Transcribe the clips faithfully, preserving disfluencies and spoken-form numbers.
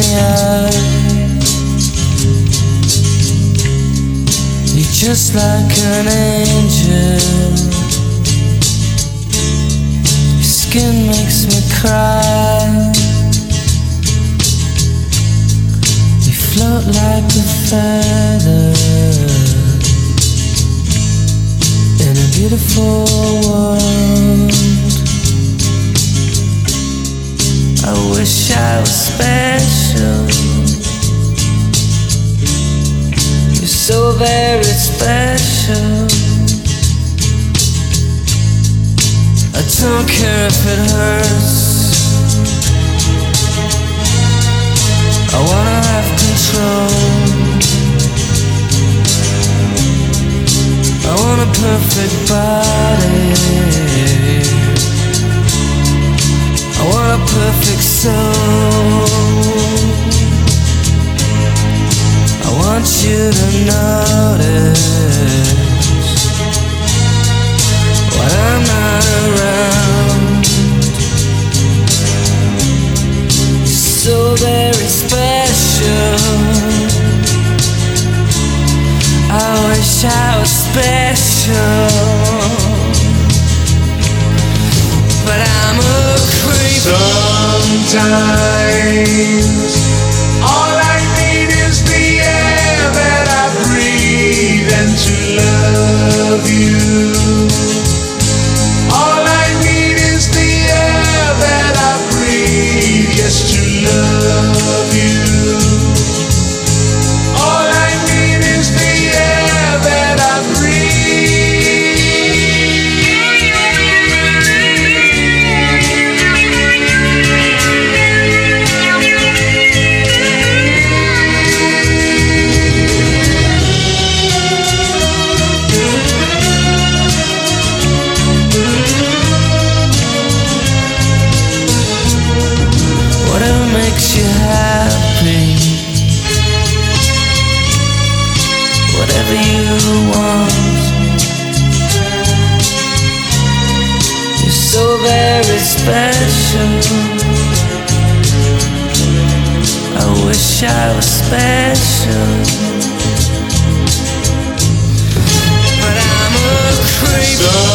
eyes. You're just like an angel. Your skin makes me cry. You float like a feather in a beautiful world. I wish I was special. You're so very special. I don't care if it hurts. I wanna have control. I want a perfect body. I want a perfect soul. I want you to notice when I'm not around. You're so very special. I wish I was special, but I'm a creep. Sometimes all I need is the air that I breathe and to love you. All I need is the air that I breathe, yes, to love you. All I need is the air that I Whatever makes you happy, whatever you want. You're so very special. I wish I was special, but I'm a creep.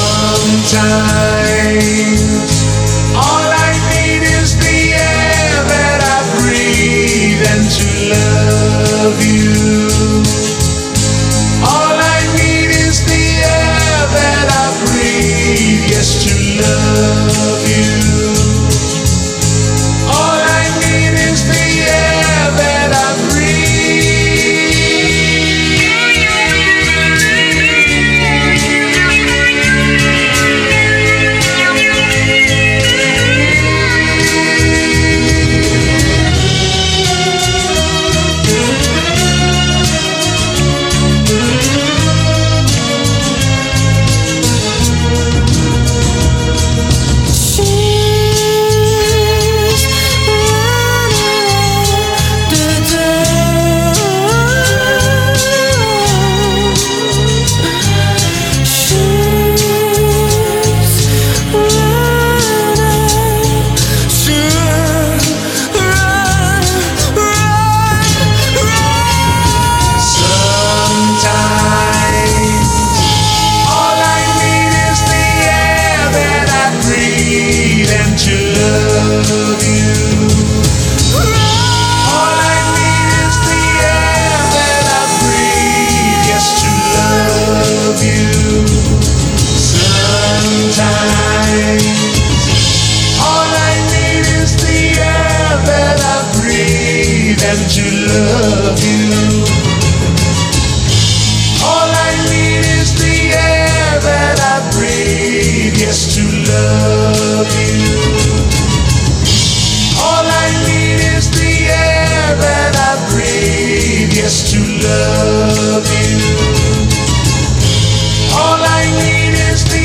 Sometimes all I need is the air that I breathe and to love you. All I need is the air that I breathe, yes, to love you. All I need is the air that I and to love you. All I need is the air that I breathe, yes, to love you. All I need is the air that I breathe, yes, to love you. All I need is the